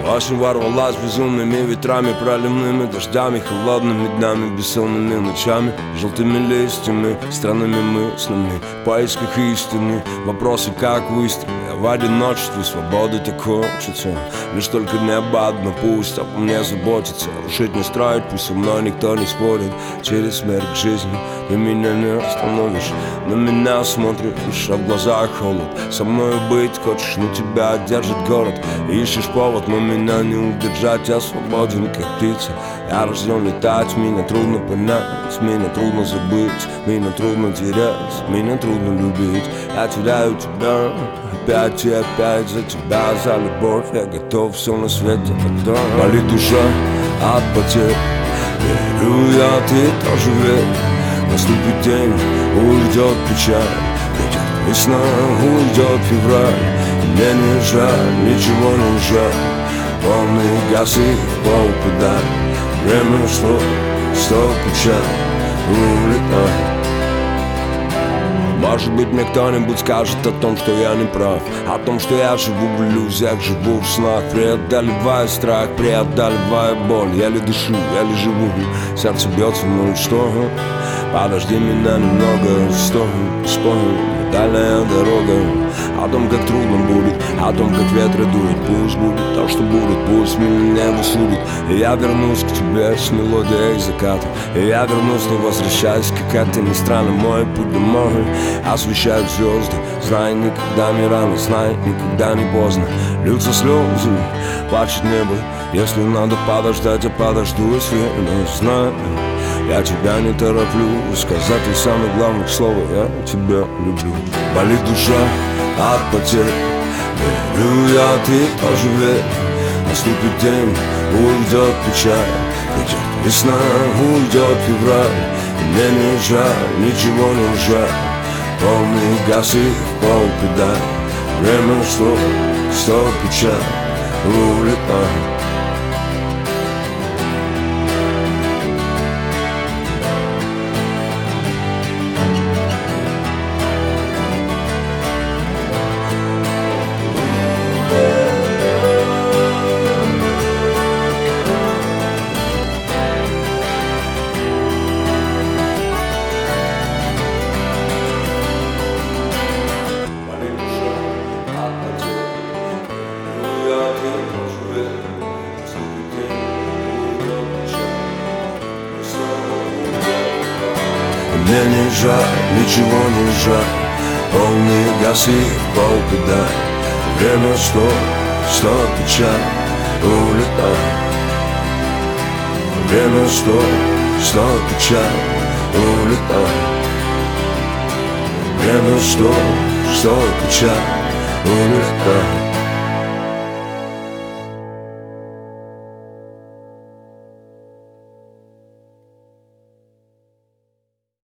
Осень ворвалась безумными ветрами, проливными дождями, холодными днями, бессонными ночами, желтыми листьями, странными мыслями, в поисках истины, вопросы как выстрелы. В одиночестве свободы так хочется, лишь только небо одно пусть обо мне заботится. Рушить не строить, пусть со мной никто не спорит. Через смерть к жизни ты меня не остановишь. На меня смотришь, а в глазах холод. Со мной быть хочешь, но тебя держит город. Ищешь повод, но меня не удержать. Я свободен, как птица, я рожден летать. Меня трудно понять, меня трудно забыть, меня трудно терять, меня трудно любить. Я теряю тебя опять и опять, за тебя, за любовь. Я готов все на свете отдать. Болит душа от потерь, верю я, ты тоже верь. Наступит день, уйдет печаль, придет весна, уйдет февраль. Мне не жаль, ничего не жаль. Полный газ и в пол педаль. Время стоп печаль, улетай. Может быть, мне кто-нибудь скажет о том, что я не прав, о том, что я живу в иллюзиях, живу в снах, преодолевая страх, преодолевая боль. Еле дышу, еле живу, сердце бьется, ну и что? Подожди меня немного, стой, вспомни, дальняя дорога. О том, как трудно будет, о том, как ветры дует. Пусть будет то, что будет, пусть меня небо судит. И я вернусь к тебе с мелодией заката. И я вернусь, не возвращаясь, как это ни странно. Мой путь домой освещают звезды. Знай, никогда не рано, знай, никогда не поздно. Льются слезы, плачет небо. Если надо подождать, я подожду, если не знаю. Я тебя не тороплю, сказать из самых главных слов: я тебя люблю. Болит душа от потерь, верю я, ты тоже верь. Наступит день, уйдет печаль, придет весна, уйдет февраль. Мне не жаль, ничего не жаль. Полный газ и в пол педаль. Время стоп печаль, улетай. Мне не жаль, ничего не жаль. Полный газ и в пол педаль. Время стоп печаль, улетай. Время стоп печаль, улетай. Время стоп печаль, улетай.